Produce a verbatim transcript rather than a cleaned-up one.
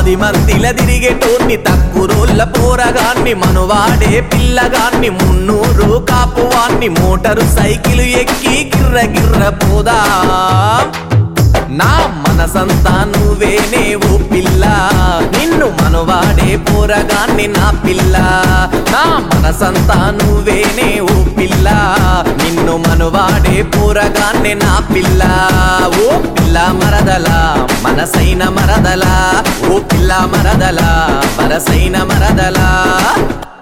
పది మందిల తిరిగేటోన్ని తక్కురోళ్ళ పోరగాన్ని మనువాడే పిల్లగాన్ని మున్నూరు కాపువాన్ని motor cycle ఎక్కి గిర్ర గిర్ర పోదా నా మనసంతా నువ్వేనే ఓ పిల్ల నిన్ను మనువాడే పోరగాన్ని నా పిల్ల నా మనసంతా నువ్వేనే ఓ పిల్ల నిన్ను మనువాడే పోరగాన్ని నా పిల్ల ఓ పిల్ల మరదలా మనసైన మరదలా ఓ పిల్ల మరదలా మనసైన మరదలా